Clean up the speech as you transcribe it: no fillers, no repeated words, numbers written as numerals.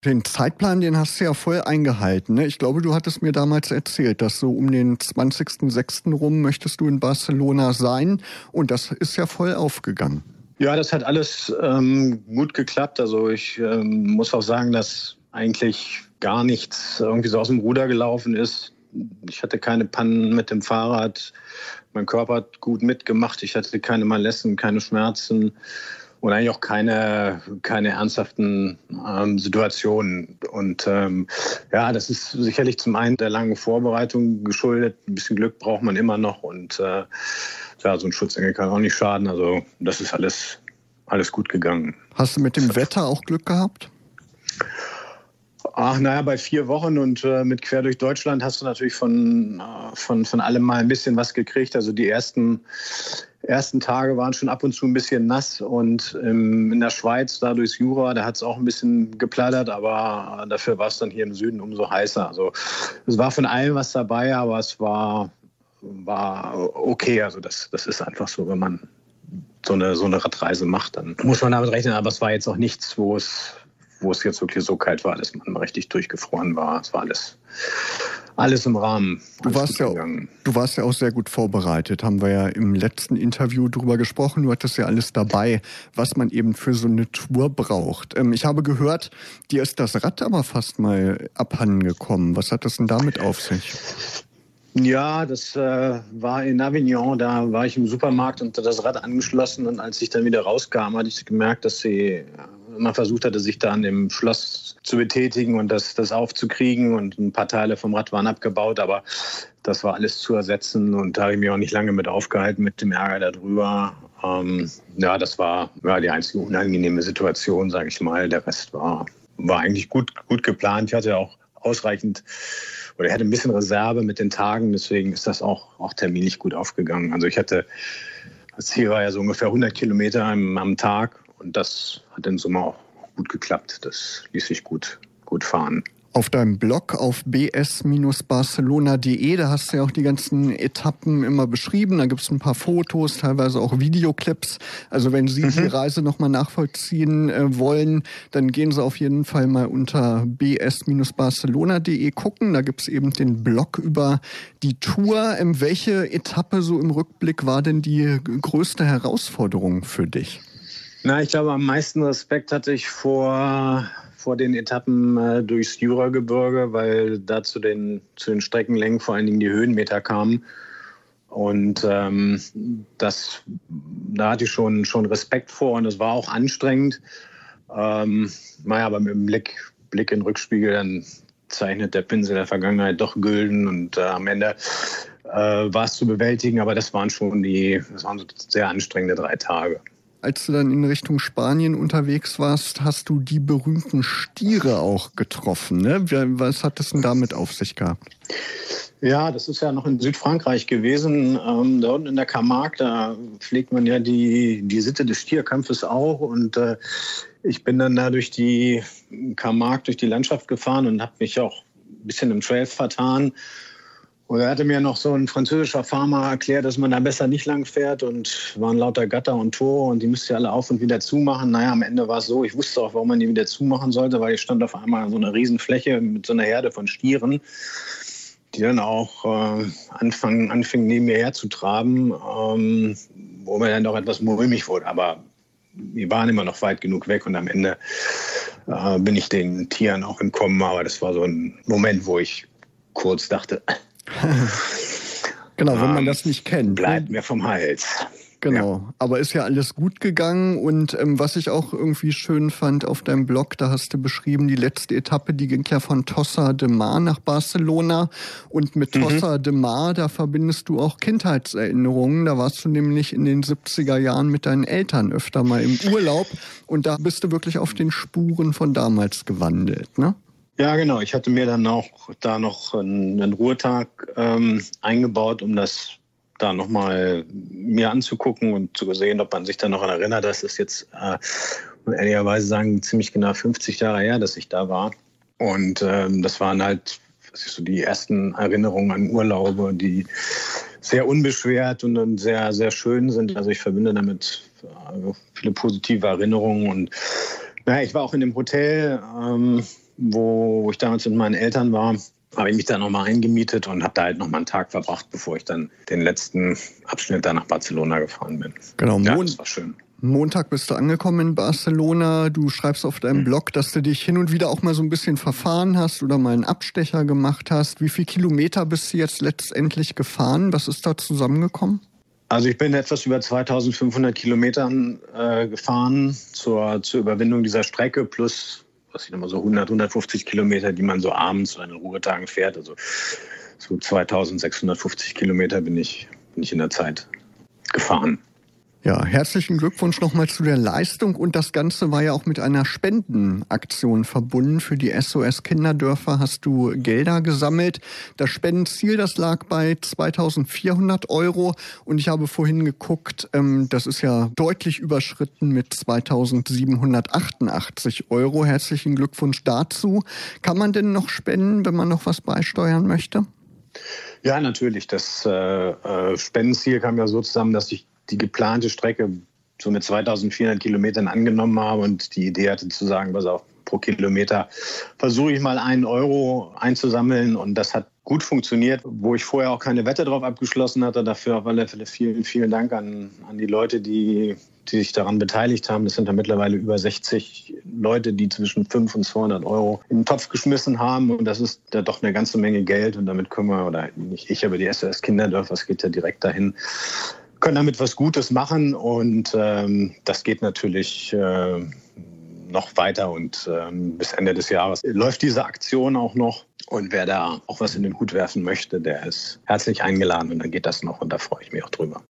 Den Zeitplan, den hast du ja voll eingehalten, ne? Ich glaube, du hattest mir damals erzählt, dass so um den 20.06. rum möchtest du in Barcelona sein. Und das ist ja voll aufgegangen. Ja, das hat alles gut geklappt. Also ich muss auch sagen, dass eigentlich gar nichts irgendwie so aus dem Ruder gelaufen ist. Ich hatte keine Pannen mit dem Fahrrad. Mein Körper hat gut mitgemacht. Ich hatte keine Malessen, keine Schmerzen. Und eigentlich auch keine ernsthaften Situationen. Und ja, das ist sicherlich zum einen der langen Vorbereitung geschuldet. Ein bisschen Glück braucht man immer noch. Und ja, so ein Schutzengel kann auch nicht schaden. Also das ist alles gut gegangen. Hast du mit dem Wetter auch Glück gehabt? Ach, naja, bei 4 Wochen und mit Quer durch Deutschland hast du natürlich von allem mal ein bisschen was gekriegt. Also die ersten Tage waren schon ab und zu ein bisschen nass und in der Schweiz, da durchs Jura, da hat es auch ein bisschen geplattert, aber dafür war es dann hier im Süden umso heißer. Also es war von allem was dabei, aber es war okay. Also das ist einfach so, wenn man so eine Radreise macht, dann muss man damit rechnen. Aber es war jetzt auch nichts, wo es jetzt wirklich so kalt war, dass man richtig durchgefroren war. Es war alles im Rahmen. Du warst ja auch sehr gut vorbereitet, haben wir ja im letzten Interview drüber gesprochen. Du hattest ja alles dabei, was man eben für so eine Tour braucht. Ich habe gehört, dir ist das Rad aber fast mal abhanden gekommen. Was hat das denn damit auf sich? Ja, das war in Avignon, da war ich im Supermarkt und das Rad angeschlossen und als ich dann wieder rauskam, hatte ich gemerkt, dass sie immer versucht hatte, sich da an dem Schloss zu betätigen und das aufzukriegen und ein paar Teile vom Rad waren abgebaut, aber das war alles zu ersetzen und da habe ich mich auch nicht lange mit aufgehalten, mit dem Ärger darüber. Ja, das war die einzige unangenehme Situation, sage ich mal. Der Rest war eigentlich gut geplant. Ich hatte auch ausreichend oder ich hatte ein bisschen Reserve mit den Tagen, deswegen ist das auch terminlich gut aufgegangen. Also das Ziel war ja so ungefähr 100 Kilometer am Tag und das hat in Summe auch gut geklappt. Das ließ sich gut fahren. Auf deinem Blog auf bs-barcelona.de, da hast du ja auch die ganzen Etappen immer beschrieben. Da gibt es ein paar Fotos, teilweise auch Videoclips. Also wenn Sie die Reise nochmal nachvollziehen wollen, dann gehen Sie auf jeden Fall mal unter bs-barcelona.de gucken. Da gibt es eben den Blog über die Tour. Welche Etappe so im Rückblick war denn die größte Herausforderung für dich? Na, ich glaube, am meisten Respekt hatte ich vor den Etappen durchs Juragebirge, weil da zu den Streckenlängen vor allen Dingen die Höhenmeter kamen. Und da hatte ich schon Respekt vor und es war auch anstrengend. Aber mit dem Blick in den Rückspiegel, dann zeichnet der Pinsel der Vergangenheit doch gülden und am Ende war es zu bewältigen, aber das waren so sehr anstrengende 3 Tage. Als du dann in Richtung Spanien unterwegs warst, hast du die berühmten Stiere auch getroffen, ne? Was hat das denn damit auf sich gehabt? Ja, das ist ja noch in Südfrankreich gewesen. Da unten in der Camargue, da pflegt man ja die Sitte des Stierkampfes auch. Und ich bin dann da durch die Camargue, durch die Landschaft gefahren und habe mich auch ein bisschen im Trail vertan. Und er hatte mir noch so ein französischer Farmer erklärt, dass man da besser nicht lang fährt und waren lauter Gatter und Tore und die müsst ihr alle auf und wieder zumachen. Naja, am Ende war es so, ich wusste auch, warum man die wieder zumachen sollte, weil ich stand auf einmal so eine Riesenfläche mit so einer Herde von Stieren, die dann auch anfingen neben mir herzutraben, wo mir dann doch etwas mulmig wurde. Aber die waren immer noch weit genug weg und am Ende bin ich den Tieren auch entkommen. Aber das war so ein Moment, wo ich kurz dachte, genau, wenn man das nicht kennt. Bleibt mir vom Hals. Genau, ja. Aber ist ja alles gut gegangen und was ich auch irgendwie schön fand auf deinem Blog, da hast du beschrieben, die letzte Etappe, die ging ja von Tossa de Mar nach Barcelona und mit Tossa de Mar, da verbindest du auch Kindheitserinnerungen, da warst du nämlich in den 70er Jahren mit deinen Eltern öfter mal im Urlaub und da bist du wirklich auf den Spuren von damals gewandelt, ne? Ja, genau. Ich hatte mir dann auch da noch einen Ruhetag eingebaut, um das da nochmal mir anzugucken und zu sehen, ob man sich da noch daran erinnert. Das ist jetzt, muss ehrlicherweise sagen, ziemlich genau 50 Jahre her, dass ich da war. Und das waren halt so die ersten Erinnerungen an Urlaube, die sehr unbeschwert und dann sehr, sehr schön sind. Also ich verbinde damit viele positive Erinnerungen. Und naja, ich war auch in dem Hotel, wo ich damals mit meinen Eltern war, habe ich mich da nochmal eingemietet und habe da halt nochmal einen Tag verbracht, bevor ich dann den letzten Abschnitt da nach Barcelona gefahren bin. Genau, ja, das war schön. Montag bist du angekommen in Barcelona. Du schreibst auf deinem Blog, dass du dich hin und wieder auch mal so ein bisschen verfahren hast oder mal einen Abstecher gemacht hast. Wie viele Kilometer bist du jetzt letztendlich gefahren? Was ist da zusammengekommen? Also ich bin etwas über 2500 Kilometern gefahren zur Überwindung dieser Strecke plus, was ich nochmal so 150 Kilometer, die man so abends oder in den Ruhetagen fährt. Also so 2650 Kilometer bin ich in der Zeit gefahren. Ja, herzlichen Glückwunsch nochmal zu der Leistung und das Ganze war ja auch mit einer Spendenaktion verbunden. Für die SOS Kinderdörfer hast du Gelder gesammelt. Das Spendenziel, das lag bei 2.400 € und ich habe vorhin geguckt, das ist ja deutlich überschritten mit 2.788 €. Herzlichen Glückwunsch dazu. Kann man denn noch spenden, wenn man noch was beisteuern möchte? Ja, natürlich. Das Spendenziel kam ja so zusammen, dass ich die geplante Strecke so mit 2.400 Kilometern angenommen habe und die Idee hatte zu sagen, pass auf, pro Kilometer versuche ich mal 1 € einzusammeln und das hat gut funktioniert, wo ich vorher auch keine Wette drauf abgeschlossen hatte. Dafür auf alle Fälle vielen, vielen Dank an die Leute, die sich daran beteiligt haben. Das sind ja mittlerweile über 60 Leute, die zwischen 5 und 200 € in den Topf geschmissen haben. Und das ist ja doch eine ganze Menge Geld. Und damit können wir, oder nicht ich, aber die SOS Kinderdörfer, es geht ja direkt dahin, können damit was Gutes machen. Und das geht natürlich noch weiter. Und bis Ende des Jahres läuft diese Aktion auch noch. Und wer da auch was in den Hut werfen möchte, der ist herzlich eingeladen. Und dann geht das noch. Und da freue ich mich auch drüber.